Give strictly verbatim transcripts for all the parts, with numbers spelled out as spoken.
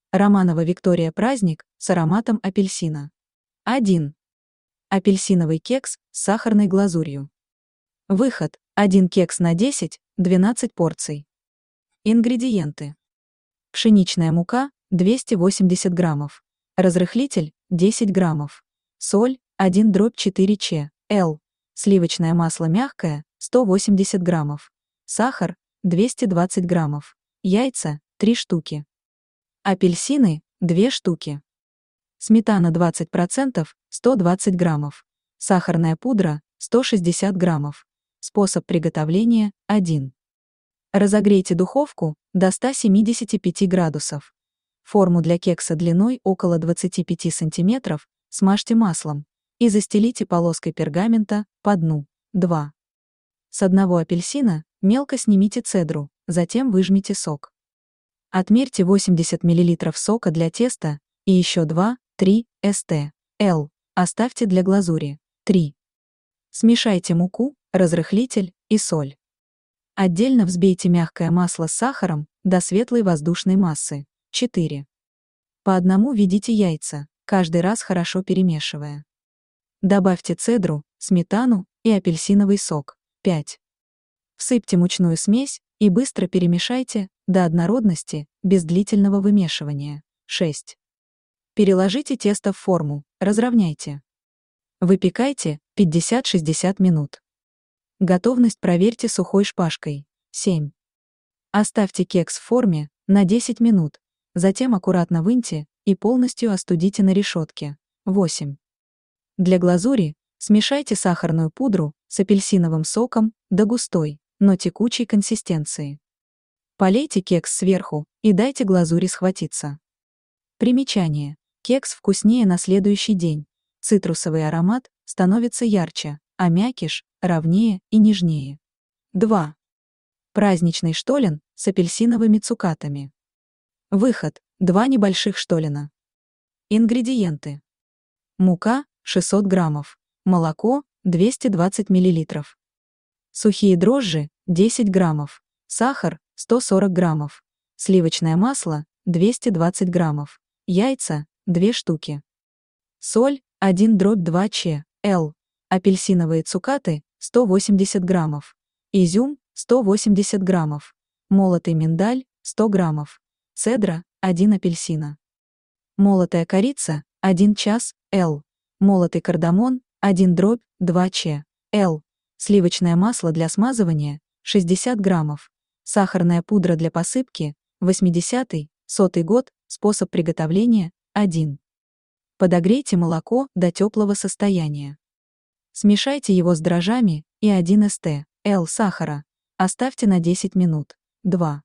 Романова Виктория праздник с ароматом апельсина. один. Апельсиновый кекс с сахарной глазурью. Выход: один кекс на десять двенадцать порций. Ингредиенты. Пшеничная мука двести восемьдесят граммов. Разрыхлитель десять граммов. Соль один дробь четыре ч л. Сливочное масло мягкое сто восемьдесят граммов. Сахар двести двадцать граммов. Яйца три штуки. Апельсины две штуки. Сметана двадцать процентов сто двадцать граммов. Сахарная пудра сто шестьдесят граммов. Способ приготовления один. Разогрейте духовку до ста семидесяти пяти градусов. Форму для кекса длиной около двадцати пяти сантиметров смажьте маслом и застелите полоской пергамента по дну. два. С одного апельсина мелко снимите цедру, затем выжмите сок. Отмерьте восемьдесят миллилитров сока для теста и еще два-три стл. Оставьте для глазури. три. Смешайте муку, разрыхлитель и соль. Отдельно взбейте мягкое масло с сахаром до светлой воздушной массы. четыре. По одному введите яйца, каждый раз хорошо перемешивая. Добавьте цедру, сметану и апельсиновый сок. пять. Всыпьте мучную смесь и быстро перемешайте до однородности, без длительного вымешивания. шесть. Переложите тесто в форму, разровняйте. Выпекайте пятьдесят-шестьдесят минут. Готовность проверьте сухой шпажкой. семь. Оставьте кекс в форме на десять минут, затем аккуратно выньте и полностью остудите на решетке. восемь. Для глазури смешайте сахарную пудру с апельсиновым соком до густой, но текучей консистенции. Полейте кекс сверху и дайте глазури схватиться. Примечание. Кекс вкуснее на следующий день. Цитрусовый аромат становится ярче, а мякиш ровнее и нежнее. два. Праздничный штолен с апельсиновыми цукатами. Выход: два небольших штолена. Ингредиенты. Мука шестьсот граммов. Молоко двести двадцать миллилитров. Сухие дрожжи десять граммов. Сахар сто сорок граммов. Сливочное масло двести двадцать граммов. Яйца две штуки. Соль один дробь два ч л. Апельсиновые цукаты сто восемьдесят граммов. Изюм сто восемьдесят граммов. Молотый миндаль сто граммов. Цедра один апельсина. Молотая корица один час л. Молотый кардамон один дробь два ч л. Сливочное масло для смазывания шестьдесят граммов. Сахарная пудра для посыпки восьмидесятый, сотый год. Способ приготовления один. Подогрейте молоко до теплого состояния. Смешайте его с дрожжами и один стл сахара. Оставьте на десять минут. два.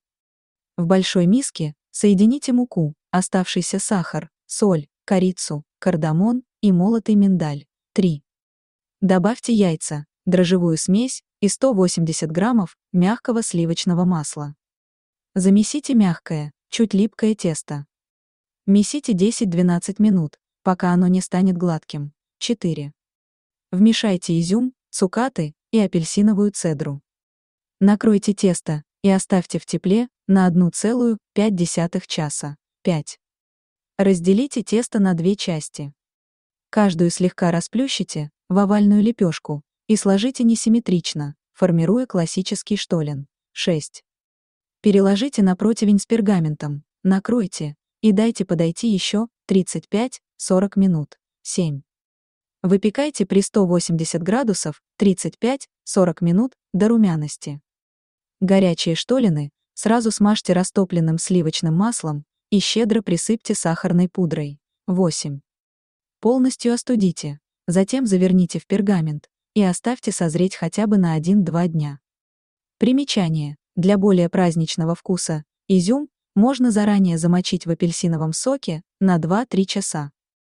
В большой миске соедините муку, оставшийся сахар, соль, корицу, кардамон и молотый миндаль. три. Добавьте яйца, дрожжевую смесь и сто восемьдесят граммов мягкого сливочного масла. Замесите мягкое, чуть липкое тесто. Месите десять-двенадцать минут, пока оно не станет гладким. четыре. Вмешайте изюм, цукаты и апельсиновую цедру. Накройте тесто и оставьте в тепле на одна целая пять десятых часа. пять. Разделите тесто на две части. Каждую слегка расплющите в овальную лепешку и сложите несимметрично, формируя классический штолен. шесть. Переложите на противень с пергаментом, накройте и дайте подойти еще тридцать пять-сорок минут. семь. Выпекайте при ста восьмидесяти градусов тридцать пять-сорок минут до румяности. Горячие штолены сразу смажьте растопленным сливочным маслом и щедро присыпьте сахарной пудрой. восемь. Полностью остудите, затем заверните в пергамент и оставьте созреть хотя бы на один-два дня. Примечание. Для более праздничного вкуса изюм можно заранее замочить в апельсиновом соке на два-три часа.